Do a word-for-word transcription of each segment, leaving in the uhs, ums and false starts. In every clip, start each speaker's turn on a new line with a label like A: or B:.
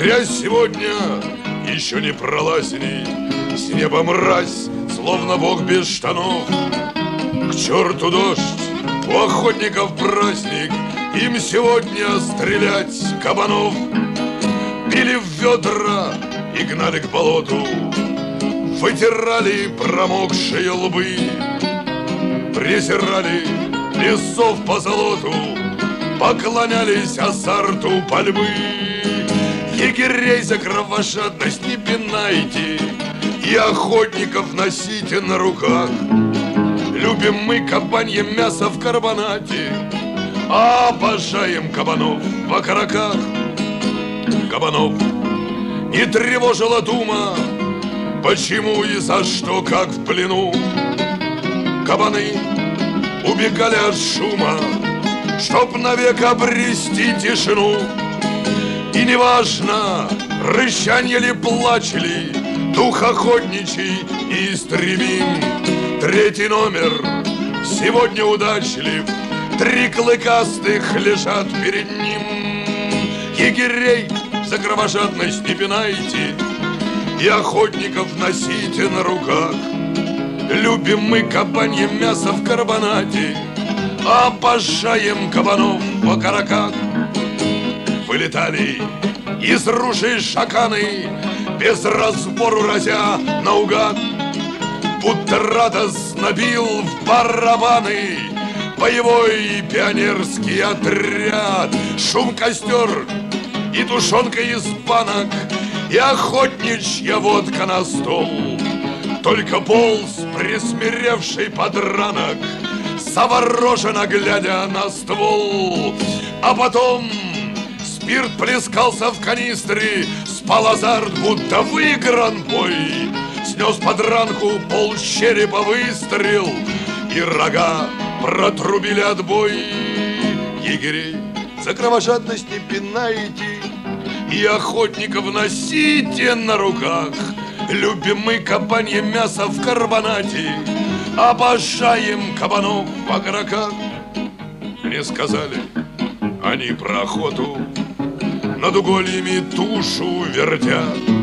A: Грязь сегодня еще не пролазни, с неба мразь, словно бог без штанов. К черту дождь, у охотников праздник, им сегодня стрелять кабанов. Били в ведра и гнали к болоту, вытирали промокшие лбы, презирали лесов по золоту, поклонялись азарту пальбы. Егерей за кровожадность не пинайте и охотников носите на руках. Любим мы кабанье мясо в карбонате, а обожаем кабанов в окороках. Кабанов не тревожила дума, почему и за что, как в плену. Кабаны убегали от шума, чтоб навек обрести тишину. И неважно, рычанье ли, плач ли, дух охотничий неистребим. Третий номер сегодня удачлив, три клыкастых лежат перед ним. Егерей за кровожадность не пинайте и охотников носите на руках. Любим мы кабанье мясо в карбонате, обожаем кабанов в окороках. Вылетали из ружей шаканы, без разбору разя наугад, будто радостно бил в барабаны боевой пионерский отряд. Шум костер и тушенка из банок, и охотничья водка на стол. Только полз присмиревший подранок, завороженно глядя на ствол. А потом спирт плескался в канистре, спал азарт, будто выигран бой. Снес подранку пол черепа выстрел, и рога протрубили отбой. Егерей за кровожадность не пинайте и охотников носите на руках. Любим мы кабанье мясо в карбонате, обожаем кабанов в окороках. Мне сказали они про охоту, над угольями тушу вертя.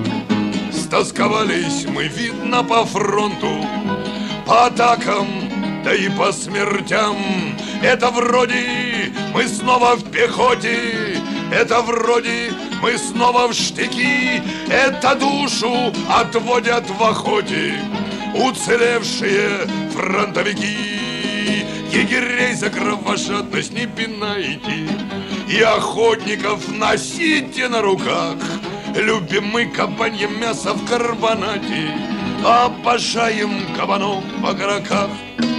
A: Стосковались мы, видно, по фронту, по атакам, да и по смертям. Это вроде мы снова в пехоте, это вроде мы снова в штыки. Это душу отводят в охоте уцелевшие фронтовики. Егерей за кровожадность не пинайте и охотников носите на руках. Любим мы кабанье мясо в карбонате, обожаем кабанов в окороках.